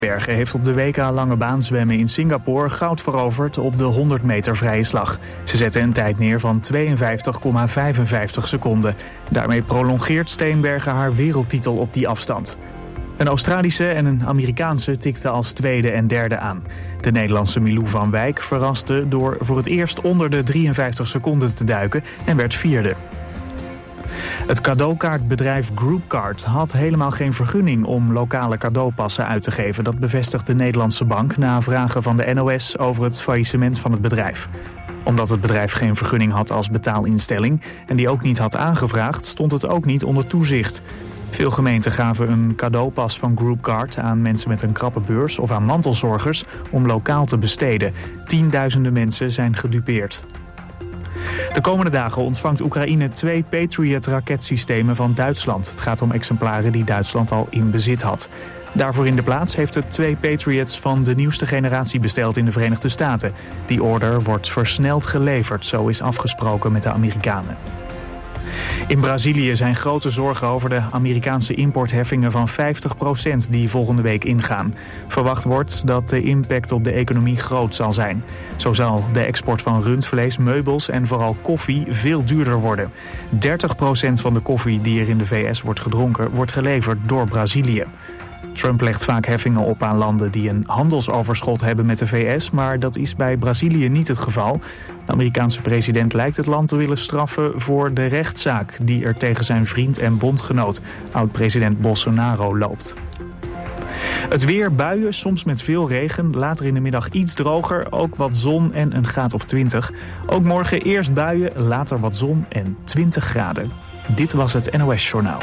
Bergen heeft op de WK lange baan zwemmen in Singapore goud veroverd op de 100 meter vrije slag. Ze zette een tijd neer van 52,55 seconden. Daarmee prolongeert Steenbergen haar wereldtitel op die afstand. Een Australische en een Amerikaanse tikten als tweede en derde aan. De Nederlandse Milou van Wijk verraste door voor het eerst onder de 53 seconden te duiken en werd vierde. Het cadeaukaartbedrijf Groupcard had helemaal geen vergunning om lokale cadeaupassen uit te geven. Dat bevestigt de Nederlandse bank na vragen van de NOS over het faillissement van het bedrijf. Omdat het bedrijf geen vergunning had als betaalinstelling en die ook niet had aangevraagd, stond het ook niet onder toezicht. Veel gemeenten gaven een cadeaupas van Groupcard aan mensen met een krappe beurs of aan mantelzorgers om lokaal te besteden. Tienduizenden mensen zijn gedupeerd. De komende dagen ontvangt Oekraïne 2 Patriot-raketsystemen van Duitsland. Het gaat om exemplaren die Duitsland al in bezit had. Daarvoor in de plaats heeft het 2 Patriots van de nieuwste generatie besteld in de Verenigde Staten. Die order wordt versneld geleverd, zo is afgesproken met de Amerikanen. In Brazilië zijn grote zorgen over de Amerikaanse importheffingen van 50% die volgende week ingaan. Verwacht wordt dat de impact op de economie groot zal zijn. Zo zal de export van rundvlees, meubels en vooral koffie veel duurder worden. 30% van de koffie die er in de VS wordt gedronken wordt geleverd door Brazilië. Trump legt vaak heffingen op aan landen die een handelsoverschot hebben met de VS, maar dat is bij Brazilië niet het geval. De Amerikaanse president lijkt het land te willen straffen voor de rechtszaak die er tegen zijn vriend en bondgenoot, oud-president Bolsonaro, loopt. Het weer, buien, soms met veel regen, later in de middag iets droger, ook wat zon en een graad of 20. Ook morgen eerst buien, later wat zon en 20 graden. Dit was het NOS Journaal.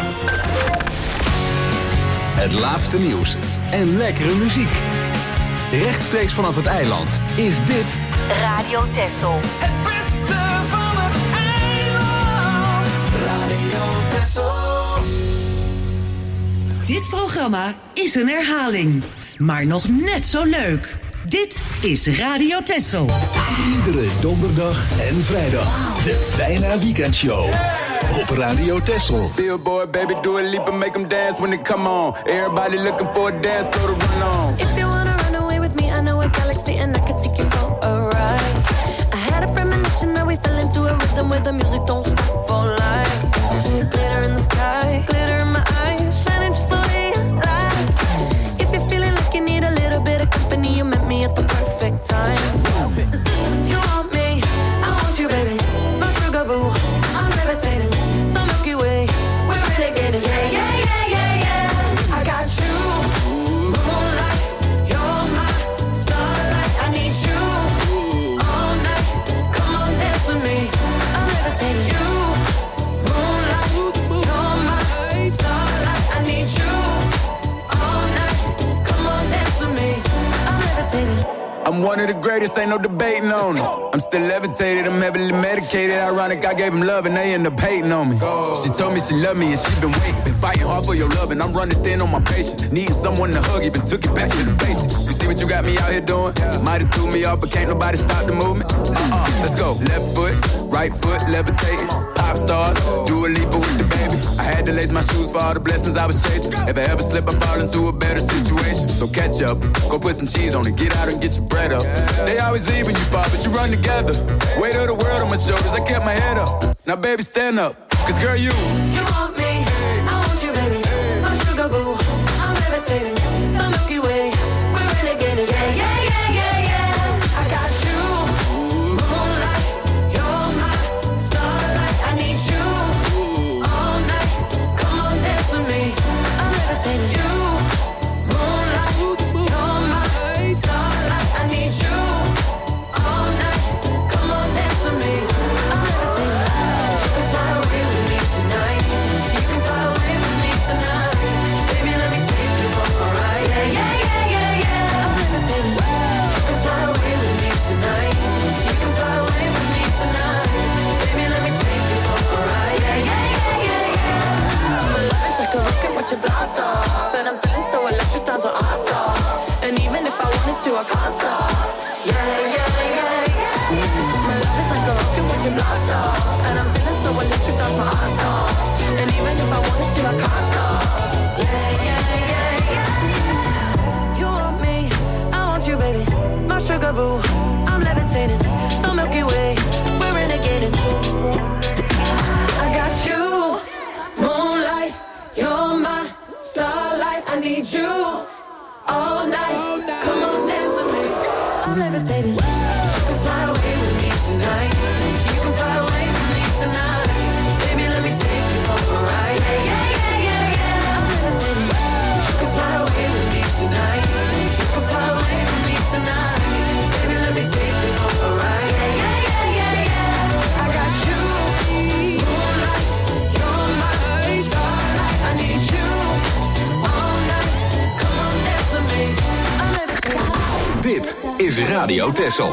Het laatste nieuws en lekkere muziek. Rechtstreeks vanaf het eiland is dit Radio Texel. Het beste van het eiland. Radio Texel. Dit programma is een herhaling, maar nog net zo leuk. Dit is Radio Texel. Iedere donderdag en vrijdag. De Bijna Weekendshow. Op Radio Texel. Billboard, baby, do a leap and make them dance when they come on. Everybody looking for a dance, throw the run on. If you wanna run away with me, I know a galaxy and I can take you for a ride. I had a premonition that we fell into a rhythm where the music don't stop for life. Glitter in the sky, glitter in my eyes, shining just the way you like. If you're feeling like you need a little bit of company, you met me at the perfect time. You want me, I want you, baby, my sugar boo. I'm levitating, the Milky Way, we're renegading, yeah, yeah, yeah, yeah, yeah. I got you, moonlight, you're my starlight. I need you all night, come on, dance with me. I'm levitating, you, moonlight, you're my starlight. I need you all night, come on, dance with me. I'm levitating. I'm one of the greatest, ain't no debating on it. I'm still levitated, I'm heavily medicated. Ironic, I gave him love and they end up hating on me. She told me she loved me and she been waiting. Been fighting hard for your love and I'm running thin on my patience. Needing someone to hug, even took it back to the basics. You see what you got me out here doing? Might have threw me off, but can't nobody stop the movement. Let's go. Left foot, right foot, levitating. Pop stars, do a leap with the baby. I had to lace my shoes for all the blessings I was chasing. If I ever slip, I fall into a better situation. So catch up, go put some cheese on it, get out and get your bread up. They always leave when you fall, but you run together. Weight of the world on my shoulders, I kept my head up. Now baby, stand up, cause girl, you want me, I want you, baby, my sugar boo. I'm levitating, the Milky Way, we're renegading, yeah, yeah, yeah, yeah, yeah. I got you, moonlight, you're my starlight. I need you all night, come on, dance with me. I'm levitating, you, moonlight, you're my starlight. I need you all night, come on, dance with me. I'm levitating. You can fly away with me tonight. You can fly away with me tonight. Baby, let me take you for a ride. Yeah, yeah, yeah, yeah, yeah. I'm levitating. You can fly away with me tonight. You can fly away with me tonight. Baby, let me take you for a ride. Yeah, yeah, yeah, yeah, yeah. My love is like a rocket, watch it blast off. And I'm feeling so electric, down to awesome. And even if I wanted to, I can't stop. Yeah, yeah, yeah, yeah. My love is like a rocket, watch it blast off. And I'm feeling so electric, that's my ass off. And even if I wanted to, I can't stop. Yeah, yeah, yeah, yeah. You want baby, my sugar boo. I'm levitating, the Milky Way, we're renegading. I got you, moonlight, you're my starlight. I need you all night. Come on, dance with me. I'm levitating. You can fly away with me tonight. You can fly away with me tonight. Baby, let me take you for a ride. Yeah, yeah, yeah, yeah. I'm levitating. You can fly away with me tonight. You can fly away with me tonight. Baby, let me take you for a ride. Yeah, yeah, yeah, yeah. I got you, moonlight, you're my starlight. I need you all night. Come on, dance with me. I'm levitating. Dit is Radio Texel.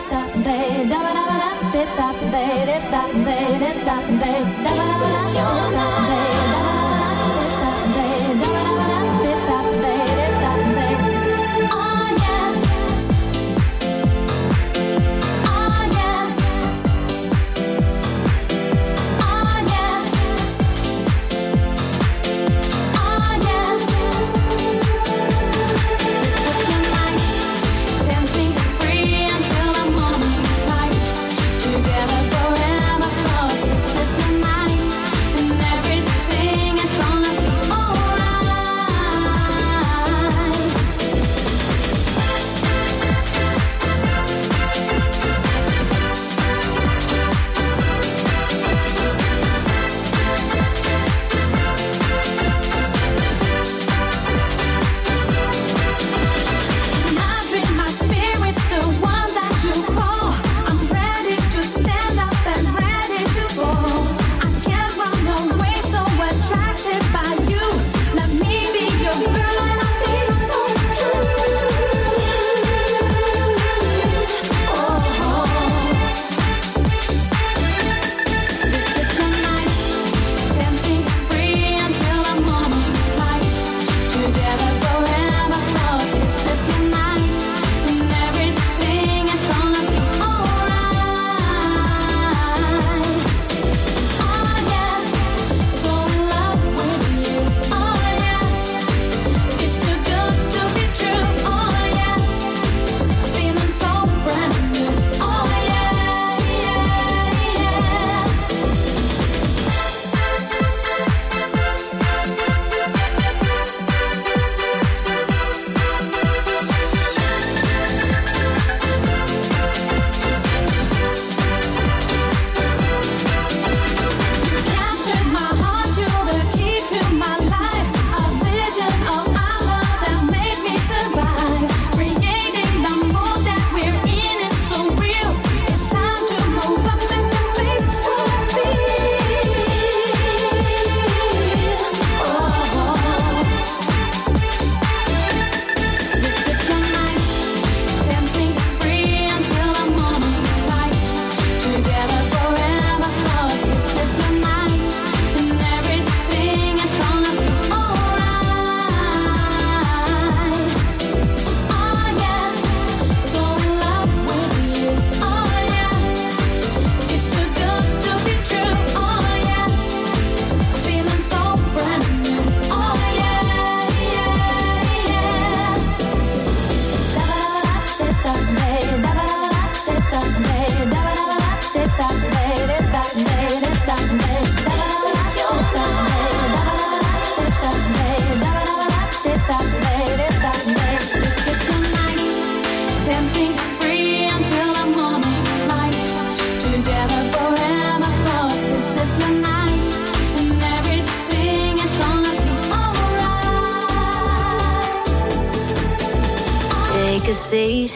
Take a seat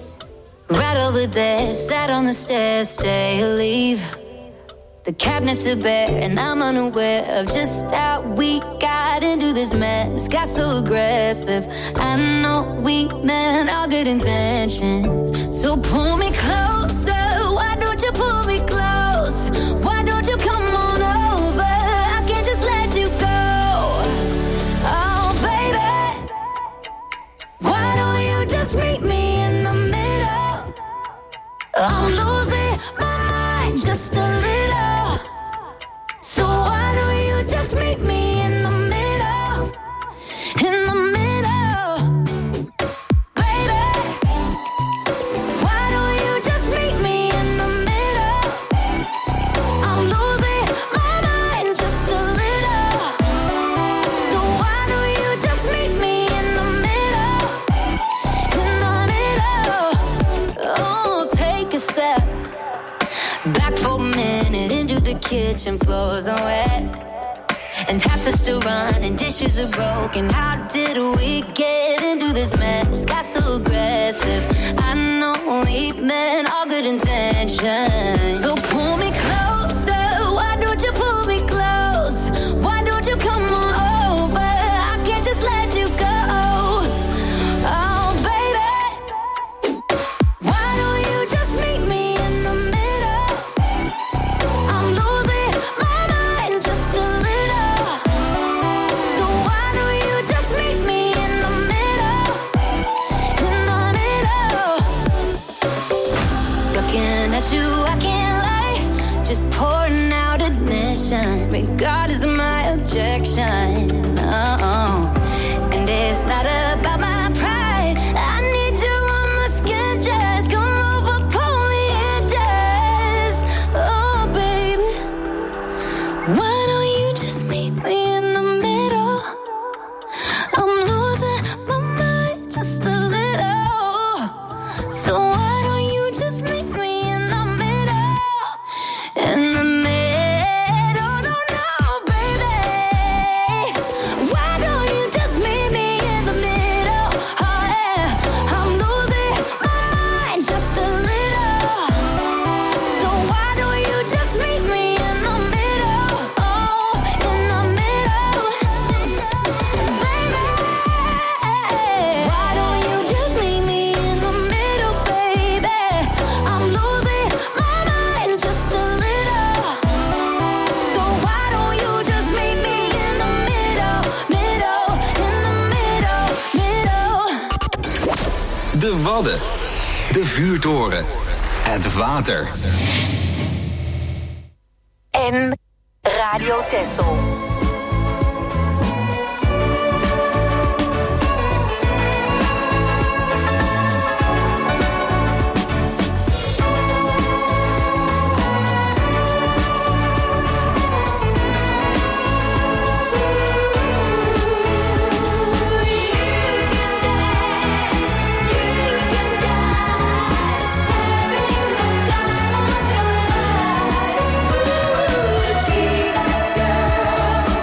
right over there, sat on the stairs, stay or leave. The cabinets are bare and I'm unaware of just how we got into this mess. Got so aggressive. I know we meant all good intentions. So pull me closer. Why don't you pull me close? Why don't you come on over? I can't just let you go. Oh baby, why don't you just meet me in the middle? I'm losing my mind just a little. So why don't you just meet me in the middle? In the middle, baby. kitchen floors are wet. And taps are still running, dishes are broken. How did we get into this mess? Got so aggressive. I know we meant all good intentions. So pull me closer. Why don't you pull me close? Why don't you come on over? I can't just let you go. Oh, baby. Why don't you just meet me in the middle? I'm losing my mind just a little. So why don't you just meet me in the middle? In the middle. Looking at you, I can't lie. Just pouring out admission, regardless of my objection. And it's not about my pride. I need you on my skin, just come over, pull me in, just. Oh, baby, why don't you just meet me in the middle? I'm losing my mind just a little. So why don't you just meet me in the middle? In the middle, no, baby. Why don't you just meet me in the middle? Oh, yeah. I'm losing my mind just a little. So why don't you just meet me in the middle? Oh, in the middle. Baby, why don't you just meet me in the middle, baby? I'm losing my mind just a little. So why don't you just meet me in the middle, middle, in the middle, middle. De Wadden. De vuurtoren. Het water. En Radio Texel. Girl,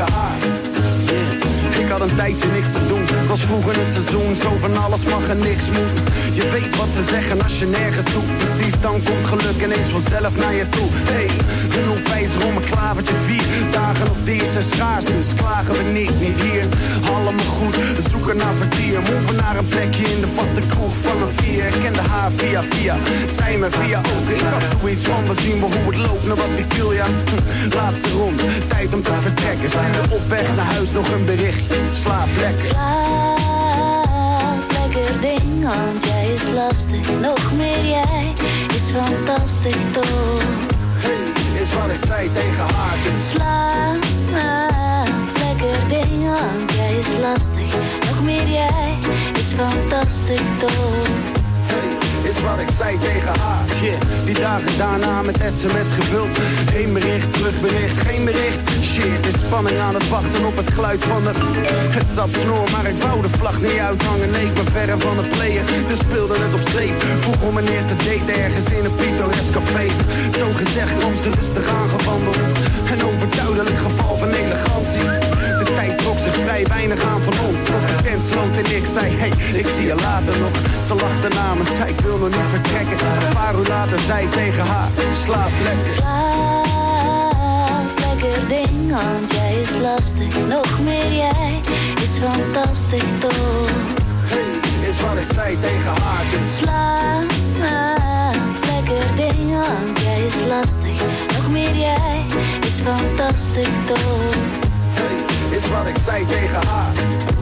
tegen haar. Ik had een tijdje niks te doen. Het was vroeger het seizoen, zo van alles mag en niks moet. Je weet wat ze zeggen als je nergens zoekt. Precies, dan komt geluk ineens vanzelf naar je toe. Hey, een hoefijzer om een klavertje 4 dagen als deze zijn schaars, dus klagen we niet hier. Allemaal goed, we zoeken naar vertier. Moven naar een plekje in de vaste kroeg van een 4. Ik kende haar via, zij me via ook. Ik had zoiets van, we zien wel hoe het loopt, naar wat ik wil, ja. Laatste rond, tijd om te vertrekken. Stuurde op weg naar huis nog een bericht. Slaap lekker. Slaap lekker ding, want jij is lastig. Nog meer jij is fantastisch toch. Hey, is wat ik zei tegen haar. Dus. Slaap lekker ding, want jij is lastig. Nog meer jij is fantastisch toch. Is wat ik zei tegen haar. Shit, die dagen daarna met sms gevuld. Heen bericht, terugbericht, geen bericht. Shit, is spanning aan het wachten op het geluid van de... Het zat snor, maar ik wou de vlag niet uithangen. Nee, ik ben verre van het playen, dus speelde het op safe. Vroeg om mijn eerste date ergens in een pittoresk café. Zo gezegd kwam ze rustig aangewandeld. Een overduidelijk geval van elegantie. De tijd trok zich vrij weinig aan van ons. Tot de tent sloot en ik zei, hey, ik zie je later nog. Ze lachte na me, zei ik wil nog niet vertrekken. Een paar uur later zei ik tegen haar, slaap lekker. Slaap lekker ding, want jij is lastig. Nog meer jij is fantastisch toch. Hey, is wat ik zei tegen haar. Dus. Slaap lekker ding, want jij is lastig. Nog meer jij is fantastisch toch. Hey, is wat ik zei tegen haar.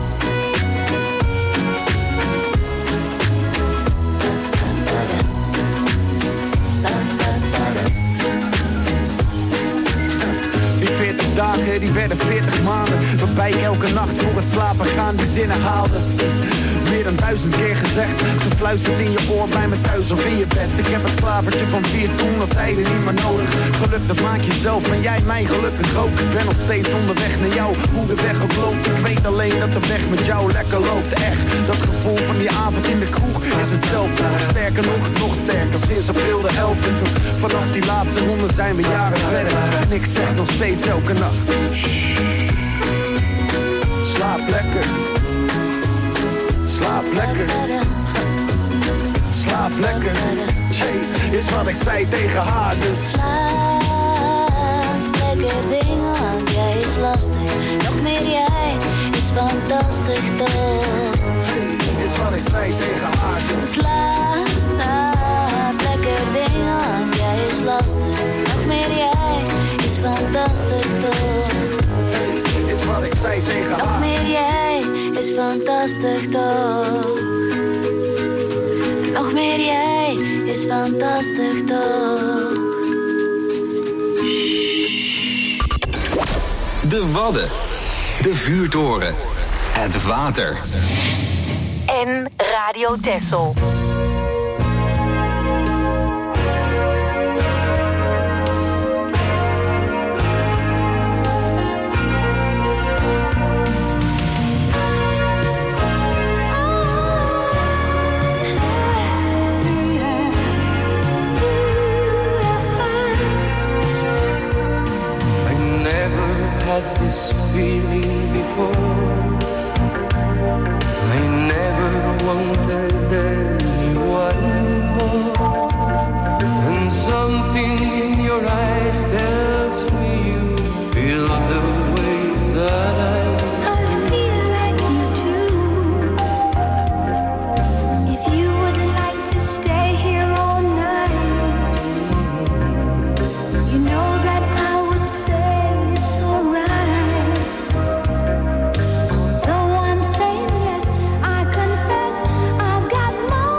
Die 40 dagen, die werden 40 maanden. Waarbij ik elke nacht voor het slapen gaan die zinnen haalde. Meer dan 1000 keer gezegd, gefluisterd in je oor bij me thuis of in je bed. Ik heb het klavertje van 4 toen al tijden niet meer nodig. Geluk dat maak je zelf en jij mij gelukkig ook. Ik ben nog steeds onderweg naar jou, hoe de weg ook loopt. Ik weet alleen dat de weg met jou lekker loopt. Echt, dat gevoel van die avond in de kroeg is hetzelfde. Sterker nog sterker, sinds april de 11e. Vanaf die laatste ronde zijn we jaren verder. En ik zeg nog steeds elke nacht, shh, slaap lekker. Slaap lekker. Slaap lekker. Jay, is wat ik zei tegen haar dus. Slaap lekker ding, want jij is lastig. Nog meer jij is fantastisch toch. Hey, is wat ik zei tegen haar dus. Slaap lekker ding, want jij is lastig. Nog meer jij is fantastisch toch. Hey, is wat ik zei tegen haar. Nog meer jij is fantastisch toch. Nog meer jij is fantastisch toch. De Wadden. De vuurtoren. Het water. En Radio Texel. This feeling before, I never wanted anyone more, and something in your eyes tells me you feel the way that I feel like you do. If you would like to stay here all night, you know that I would say it's alright. Though I'm saying yes, I confess I've got more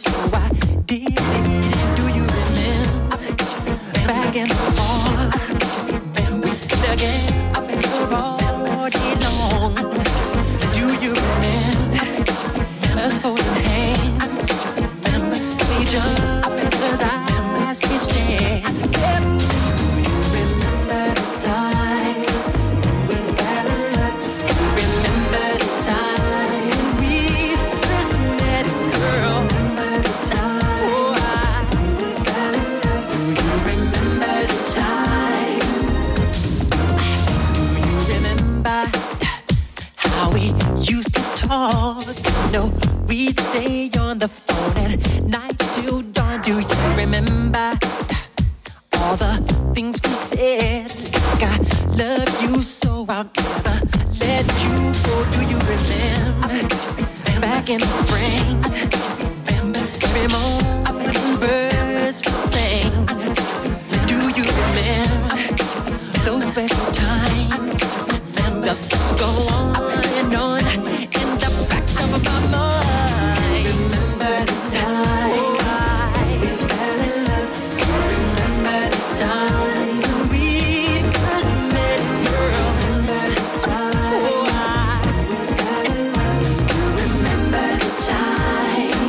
so I did. Do you remember back in the fall when we together all day long? Do you remember us holding hands? Remember each other's eyes kissing? Do you remember the time we fell in love? Do you remember the time we first met, girl? Remember the time we fell in love? Do you remember the time? Do you remember how we used to talk? No, we'd stay on the phone at night till dawn. Do you remember all the things we said? Like I love you so I'll never let you go. Do you remember back in the spring? Remember every morning birds would sing? Do you remember those special times? Remember just go on and on in the back of my mind. Remember the time we fell in love. Remember the time we first met, girl. Remember the time we fell in love. Remember the time.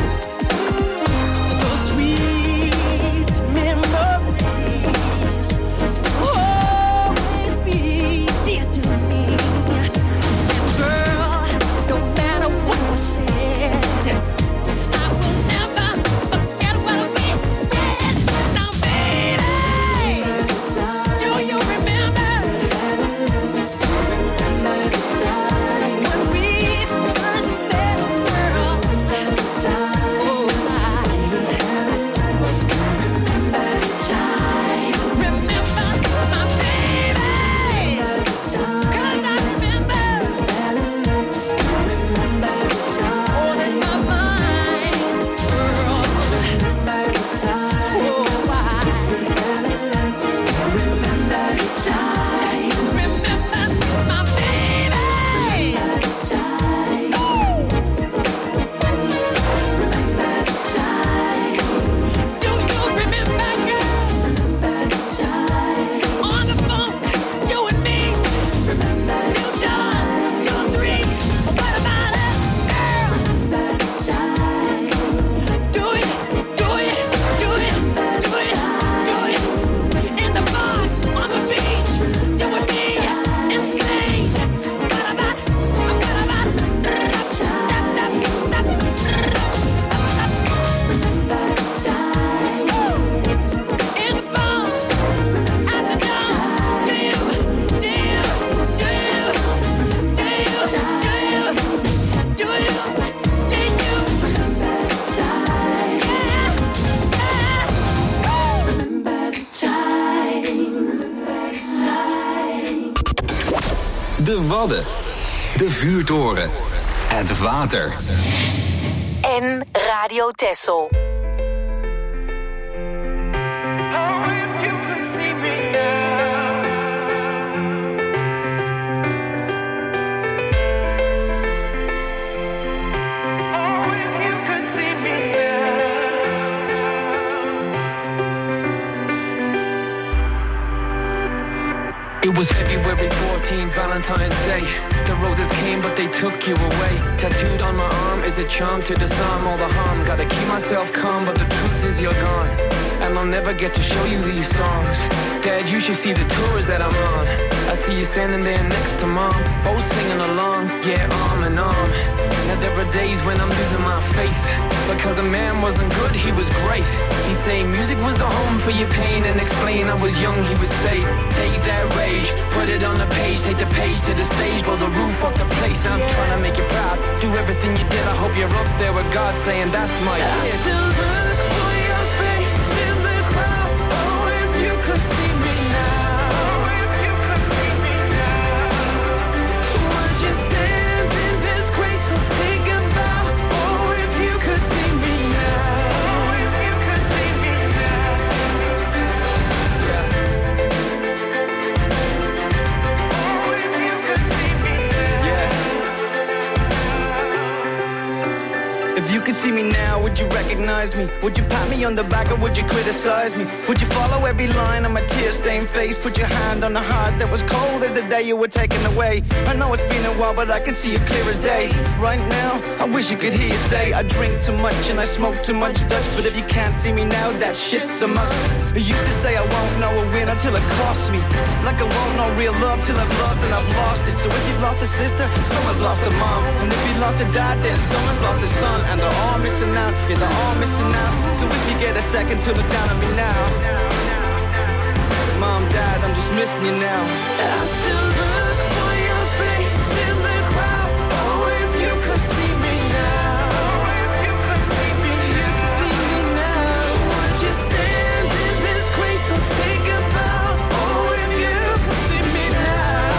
Those sweet memories always be dear to me. And girl, no matter what was said, I will never forget what we did. Now, baby, do you remember? Remember the time when we first met, girl? Remember the time we fell in love. Remember the time. Remember my baby. Remember the time. 'Cause I remember we fell in love. Remember the time. All in my mind, girl. Remember the time. We fell in love. Remember the time. Remember my baby. Remember the time. Remember the time. Do you remember, girl? Remember the time. On the phone, you and me. Remember the time. 2, 3. What about it, girl? Remember the time. Do it, do it, do it, do it, do it. In the bar, on the beach, you and me, in Spain. What about it? What about it? Remember the time. In the bar, at the door. Do you, do you, do you, do you, do you, do you, do you remember the time? Yeah, yeah. Remember the time. De Wadden. De Vuurtoren. Het water. En Radio Texel. It was February 14th, Valentine's Day. The roses came, but they took you away. Tattooed on my arm is a charm to disarm all the harm. Gotta keep myself calm, but the truth is you're gone. And I'll never get to show you these songs. Dad, you should see the tours that I'm on. I see you standing there next to Mom, both singing along, yeah, arm in arm. Now there are days when I'm losing my faith, because the man wasn't good, he was great. He'd say music was the home for your pain, and explain I was young, he would say, take that rage, put it on the page, take the page to the stage, blow the roof off the place. I'm trying to make you proud, do everything you did. I hope you're up there with God saying that's my kid. I still look for your face in the crowd. Oh, if you could see me now. Would you stand in this grace or take a bow? Oh, if you could see me now. could see me now, would you recognize me? Would you pat me on the back or would you criticize me? Would you follow every line on my tear-stained face? Put your hand on the heart that was cold as the day you were taken away. I know it's been a while, but I can see it clear as day. Right now, I wish you could hear you say I drink too much and I smoke too much Dutch. But if you can't see me now, that shit's a must. You used to say I won't know a winner till it costs me. Like I won't know real love till I've loved and I've lost it. So if you've lost a sister, someone's lost a mom. And if you lost a dad, then someone's lost a son. And they're all missing out, yeah, they're all missing out. So if you get a second to look down at me now, Mom, Dad, I'm just missing you now. I still look for your face in the crowd. Oh, if you could see me now. If you could see me now. Would you stand in this grace or take a bow? Oh, if you could see me now.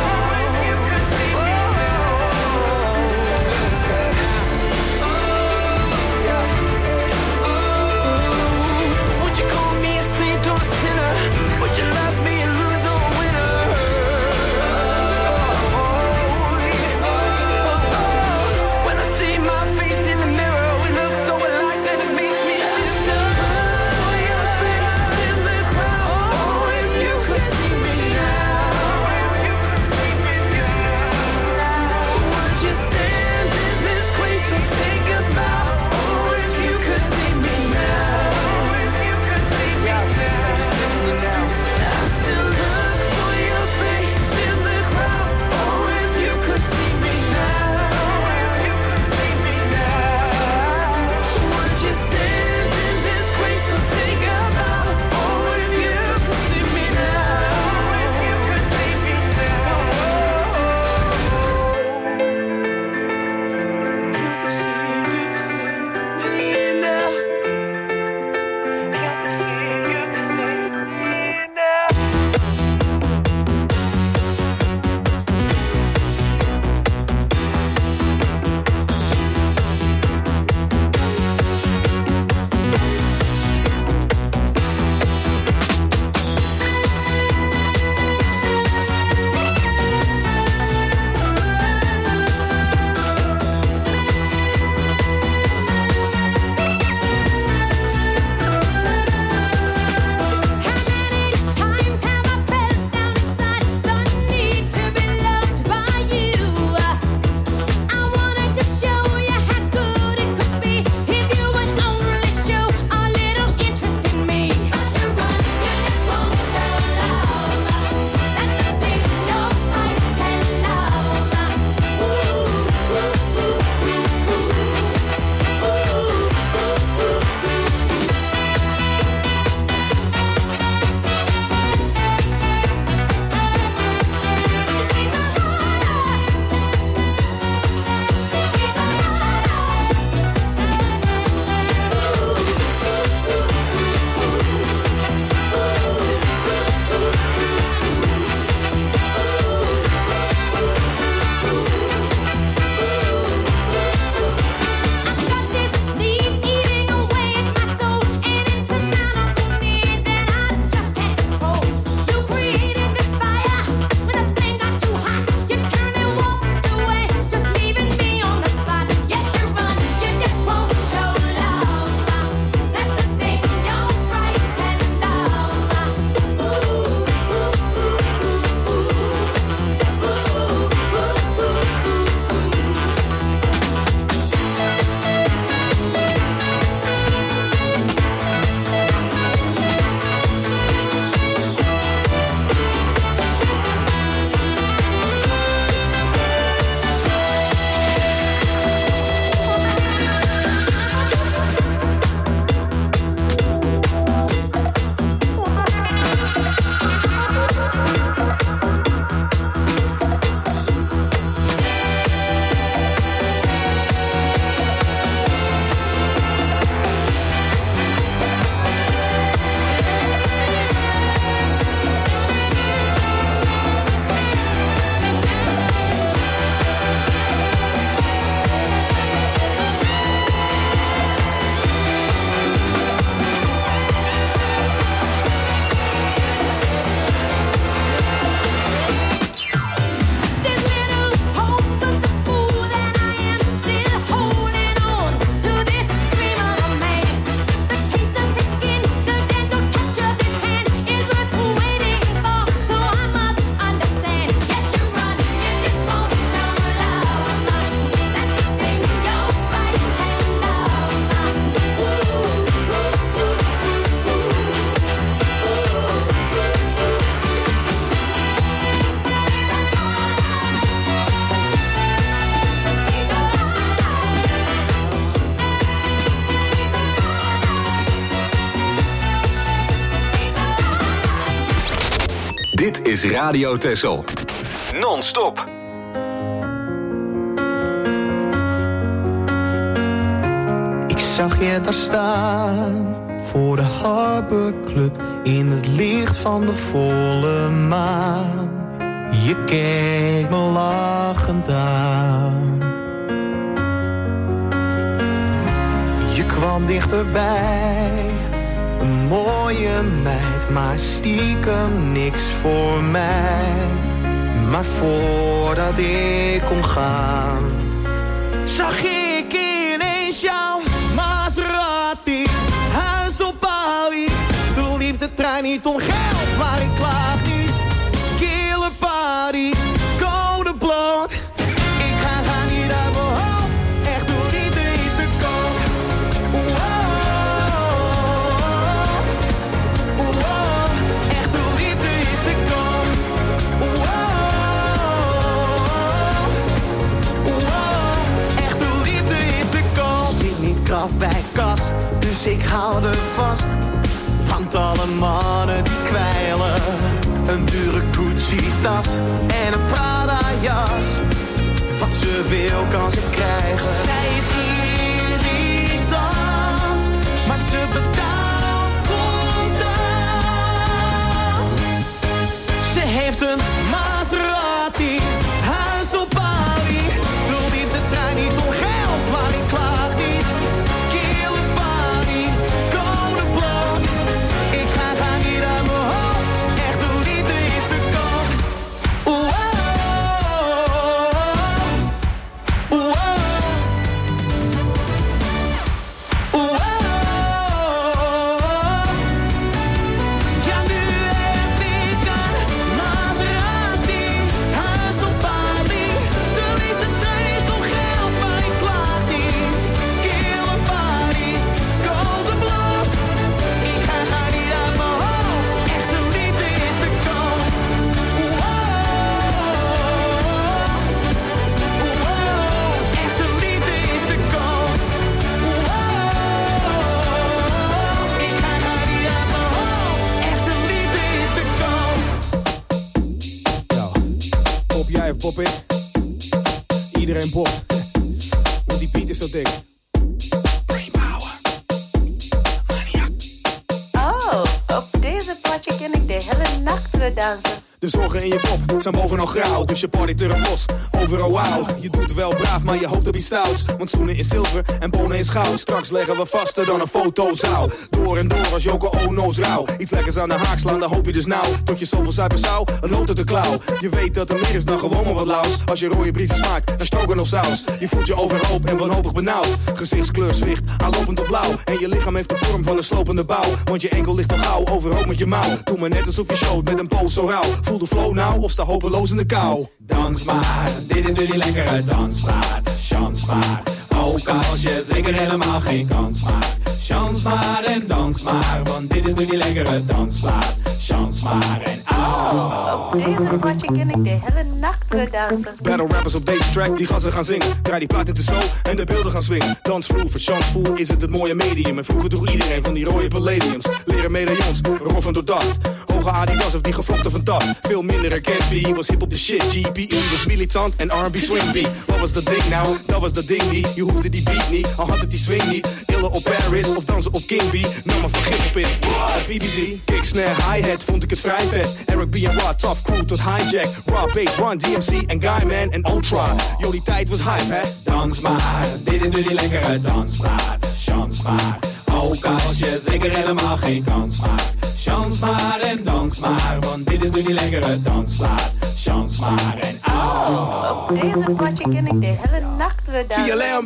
Would you call me a saint or a sinner? Would you love me and lose or a winner? When I see Dit is Radio Texel. Non-stop. Ik zag je daar staan voor de Harbor Club in het licht van de volle maan. Je keek me lachend aan. Je kwam dichterbij, een mooie meid, maar stiekem niks voor mij. Maar voordat ik kon gaan, zag ik ineens jouw Maserati, huis op Bali. De liefdetrein niet om geld, maar ik klaag niet. Killer party, code bloot. Ik ga niet uit mijn hoofd, echt de liefde is te koop. Echt de liefde is te koop. Echt de liefde is te koop. Zit niet krap bij kas, dus ik hou er vast. Want alle mannen die kwijlen, een dure Gucci-tas en een Prada-jas. Wat ze wil kan ze krijgen. Zij is irritant, maar ze betaalt contant. Ze heeft een Maserati, huis op Bali. De liefde draait niet om geld, maar ik klaag niet. Killer party, code bloot. Ik ga niet uit mijn hoofd, echt de liefde is te koop. Ja, nu heb ik een Maserati, huis op Bali. De liefde draait niet om geld, maar ik klaag niet. Killer party, code bloot. Ik ga niet uit mijn hoofd, echt de liefde is te koop. Echt de liefde is te koop. Ik ga niet uit mijn hoofd, echt de liefde is te koop. Nou, pop jij of pop ik? Iedereen popt. Want die beat is zo dik. Oh, op deze potje ken ik de hele nacht weer dansen. De zorgen in je kop zijn bovenal grauw, dus je partyt er op los. Overal wauw, je doet wel braaf, maar je hoopt op iets stouts. Want zoenen is zilver en bonen is goud. Straks leggen we vaster dan een fotozaal. Door en door als Yoko Ono's rauw. Iets lekkers aan de haak slaan, dan hoop je dus nauw. Tot je zoveel suiker zou, het loopt uit de klauw. Je weet dat er meer is dan gewoon maar wat laus. Als je rode briesen smaakt, dan stroken of saus. Je voelt je overhoop en wanhopig benauwd. Gezichtskleur zwicht, aanlopend op blauw. En je lichaam heeft de vorm van een slopende bouw. Want je enkel ligt al gauw, overhoop met je mouw. Doe maar net alsof je showt met een pose zo rauw. Voel de flow nou of sta hopeloos in de kou. Dans maar, dit is nu die lekkere dansmaat. Chans maar, ook als je zeker helemaal geen kans maakt. Chans maar en dans maar, want dit is nu die lekkere dansmaat. Chans maar en Op deze potje ken ik de hele nacht weer dansen. Battle rappers op deze track, die gassen gaan zingen. Draai die plaat in de show en de beelden gaan swingen. Dansvloer, voor chansvoer is het mooie medium. En vroeger droeg iedereen van die rode palladiums. Leren medaillons, roffen door dacht. Hoge Adidas of die gevlochten van dat. Veel minder herkend, was hip op de shit. GPE was militant en R&B swing beat. Wat was dat ding nou? Dat was dat ding niet. Je hoefde die beat niet, al had het die swing niet. Illen op Paris of dansen op King B. Nam maar vergif op in. BBG, kick, snare, hi-hat, vond ik het vrij vet. Eric B en Rod, tough crew tot hijack. Raw bass, Run, DMC en Guyman en Ultra. Yo, die tijd was hype, hè? dans maar, dit is nu die lekkere dansmaat. Chans maar, ook als je zeker helemaal geen kans maakt. Chans maar en dans maar, want dit is nu die lekkere dansmaat. Chans maar en Op deze potje ken ik de hele nacht weer dansen. TLM.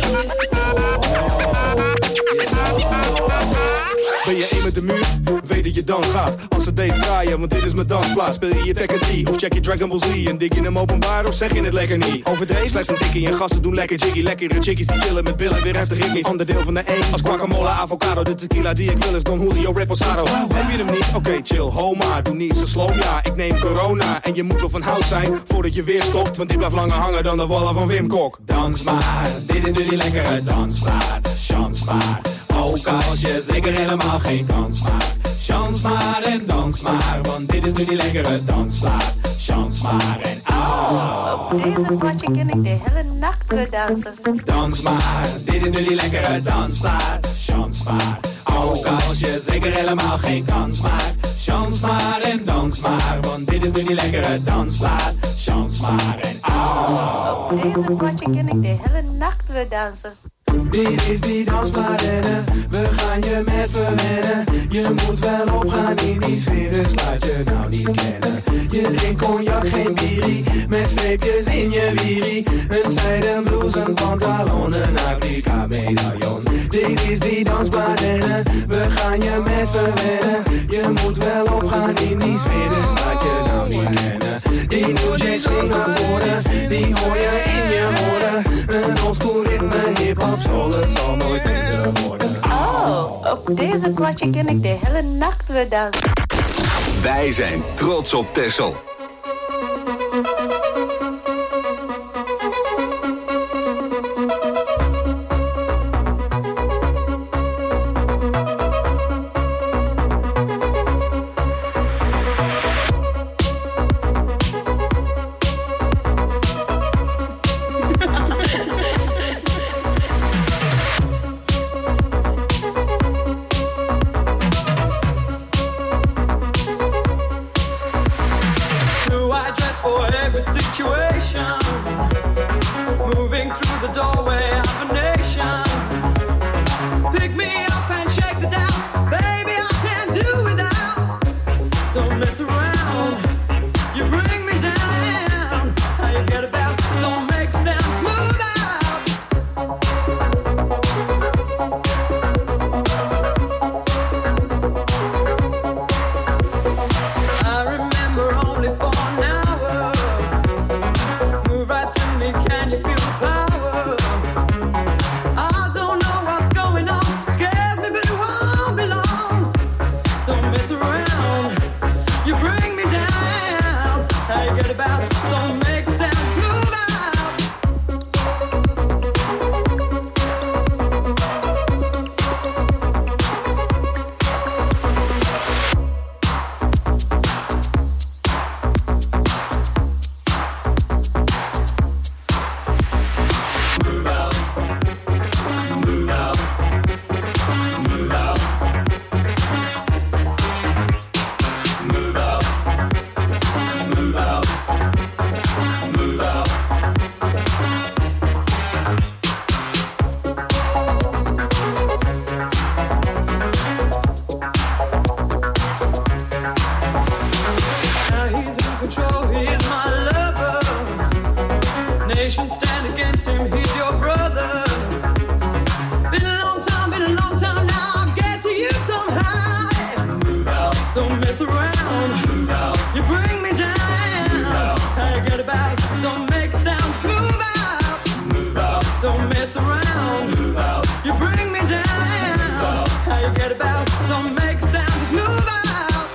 Ben je één met de muur? Weet dat je dan gaat. Als ze deze draaien, want dit is mijn dansplaats. Speel je Tekken 3 of check je Dragon Ball Z? En dik je hem openbaar of zeg je het lekker niet? Overdreven slechts een tikkie en gasten doen lekker jiggy. Lekkere chickies die chillen met billen, weer heftig ritmisch. Onderdeel van de E als guacamole, avocado. De tequila die ik wil is Don Julio Reposado. Heb je hem niet? Oké, chill, homa. Doe niet zo slow, ja. Ik neem corona en je moet wel van hout zijn voordat je weer stopt. Want dit blijft langer hangen dan de wallen van Wim Kok. Dans maar, dit is nu die lekkere dansplaat. Chans maar, ook als je zeker helemaal geen kans maakt. Chans maar en dans maar, want dit is nu die lekkere dansplaat. Chans maar en Op deze potje kan ik de hele nacht weer dansen. dans maar, dit is nu die lekkere dansplaat. Chans maar, ook als je zeker helemaal geen kans maakt. Chans maar en dans maar, want dit is nu die lekkere dansplaat. Chans maar en Op deze potje kan ik de hele nacht weer dansen. Dit is die dansplaat rennen, we gaan je met verwennen. Je moet wel opgaan in die sfeer, dus laat je nou niet kennen. Je drinkt cognac, geen bierie, met streepjes in je wierie. Een zijden blouse, een pantalon, een Afrika medaillon. Dit is die dansplaat rennen, we gaan je met verwennen. Je moet wel opgaan in die sfeer, dus laat je nou niet kennen. Die New J swing akkoorden, die hoor je in je oren. Een oldschool ritme, hip-hop, soul, het zal nooit minder worden. Oh, op deze potje kan ik de hele nacht weer dansen. Wij zijn trots op Texel. Do I dress for every situation? Moving through the doorway of a nation. Pick me up and shake the down. Baby, I can't do without. Don't mess around. You bring me down. How you get about? Don't make a sound. Smooth out. I remember only for an hour. Move right through me, can you feel the power? I don't know what's going on. Scares me, but it won't be long. Don't mess around. You bring me down. How you get about? Don't make a sound. Smooth out. move out, move out, move out, move out, move out, move out. Now he's in control, he is my lover. Nations stand against him, he's your brother. Been a long time now, I'll get to you somehow. Move out, Don't mess around, move out, you bring me down. How you get about? Don't make a sound. Smooth out, move out, don't mess around. move out, You bring me down. How you get about? Don't make a sound. Just move out.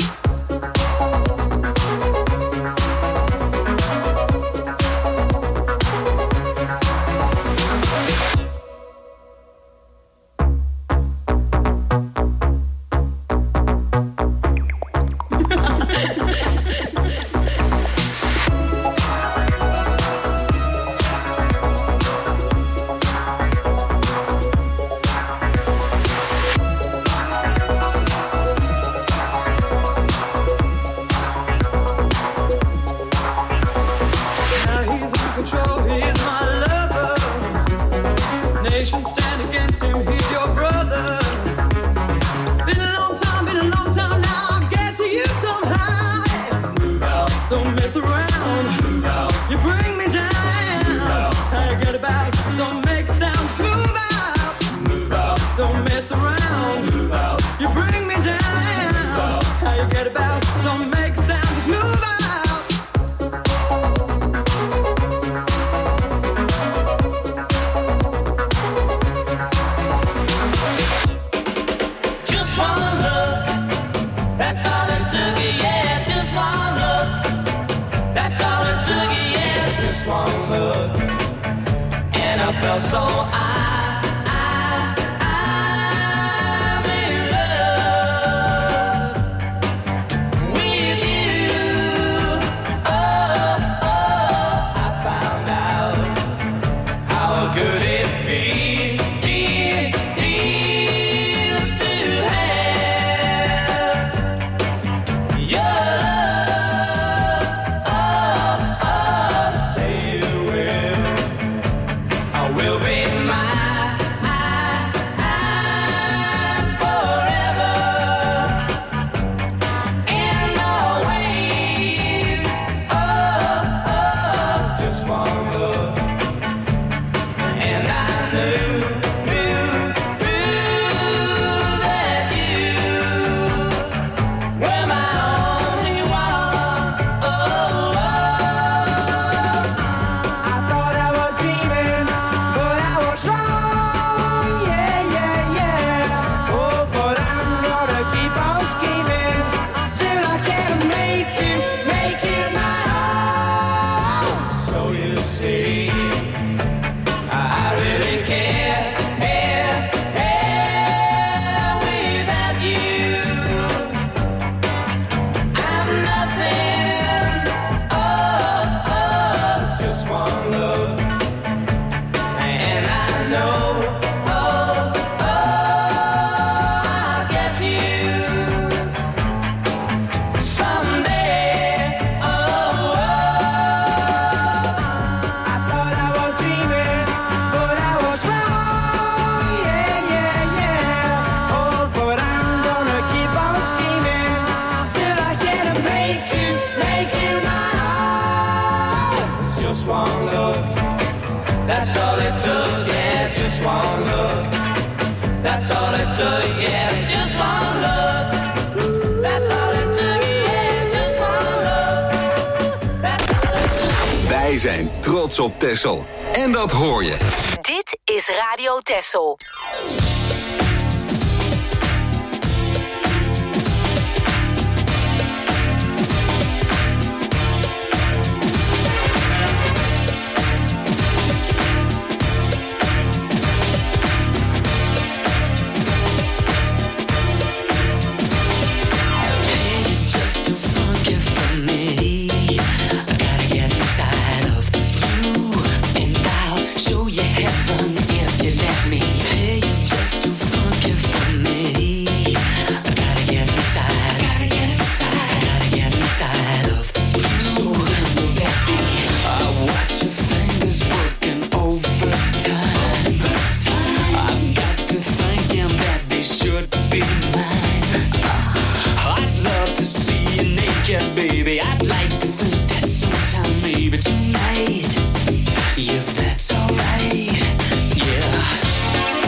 Now he's in control, he is my lover. Nations stand against him, he's your brother. Been a long time now, I'll get to you somehow. move out, Don't mess around, move out, you bring me down. How you get about? Don't make a sound. Smooth out, move out, don't mess around. move out, You bring me down. felt so I'm in love with you. Oh, I found out how good it feels to have your love. Say you will. I will be mine forever and always. Just one look, and I knew that you were my only one. I thought I was dreaming, but I was wrong. Yeah, yeah, yeah. Oh, but I'm gonna keep on scheming till I can make you my own. So you see, I really care without you. I'm nothing. Just one look, and I know. I'll get you someday. I thought I was dreaming, but I was wrong. Yeah, yeah, yeah. Oh, but I'm gonna keep on scheming till I can make you my own. Just one look, that's all it took. Yeah, just one look, that's all it took. Yeah, just one look, that's all it took. Yeah, just one look, that's all it took. Wij zijn trots op Texel. En dat hoor je. Dit is Radio Texel. Just too funky for me. I gotta get inside of you, and I'll show you heaven if you let me. Hey, you're just too funky for me. I gotta get inside, gotta get inside of you. So when will that be? I watch your fingers working overtime. I've got to thinking that they should be mine. I'd love to see you naked, baby. I'd like to think that sometime, maybe tonight, if that's alright. Yeah.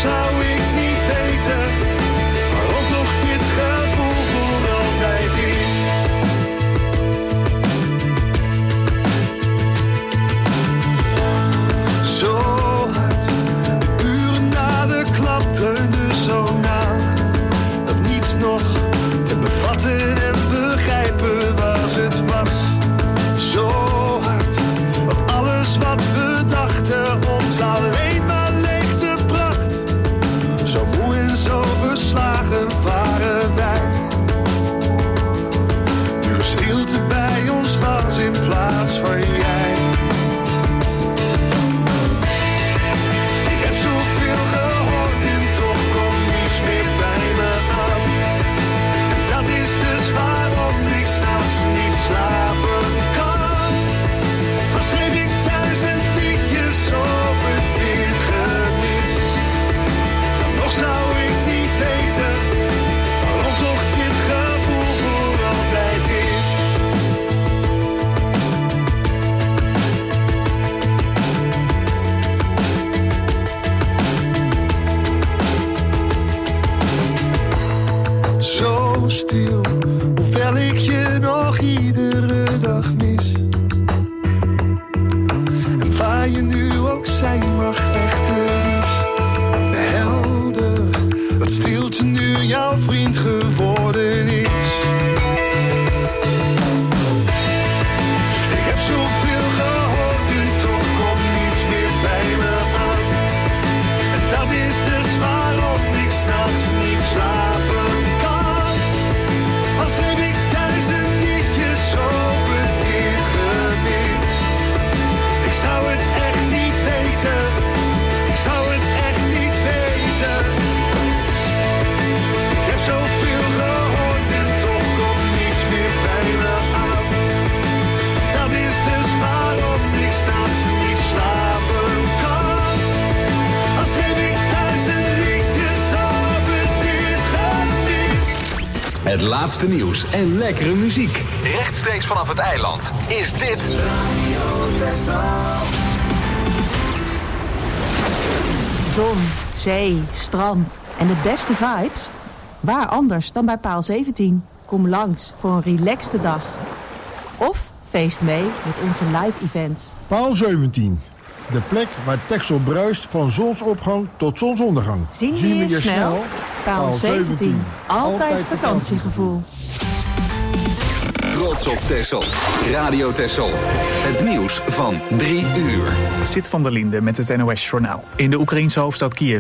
zou ik niet weten waarom toch dit gevoel voor altijd is. Zo hard, de uren na de klap dreunden zo na, dat niets nog te bevatten en begrijpen was het was. Zo hard, want alles wat we dachten ons alleen maar leegte bracht. Zo moe en zo verslagen waren wij. Nu er stilte bij ons was in plaats van jij. Ik heb zoveel gehoord en toch komt niets meer bij me aan. En dat is dus waarom ik 's nachts niet slapen kan. Maar schreef ik 1000 liedjes over dit gemis, dan nog zou ik niet weten waarom toch dit gevoel voor altijd is. Zo stil, hoewel ik je nog iedere dag mis. En waar je nu ook zijn mag, echt het is helder dat stilte nu jouw vriend geworden is. Ik heb zoveel gehoord en toch komt niets meer bij me aan. En dat is dus waarom ik 's nachts niet slapen kan. Als heb ik 1000 liedjes over dit gemis. Ik zou het echt niet weten. Ik zou het echt niet weten. Ik heb zoveel gehoord en toch komt niets meer bij me aan. Dat is dus waarom ik 's nachts niet slapen kan. Als heb ik 1000 liedjes over dit gemis. Het laatste nieuws en lekkere muziek. Rechtstreeks vanaf het eiland is dit Zon, zee, strand en de beste vibes? Waar anders dan bij Paal 17? Kom langs voor een relaxte dag. Of feest mee met onze live events. Paal 17. De plek waar Texel bruist van zonsopgang tot zonsondergang. Zien we je snel? Paal 17. Altijd vakantiegevoel. Trots op Texel. Radio Texel. Het nieuws van 3 uur. Sit van der Linde met het NOS-journaal. In de Oekraïense hoofdstad Kiev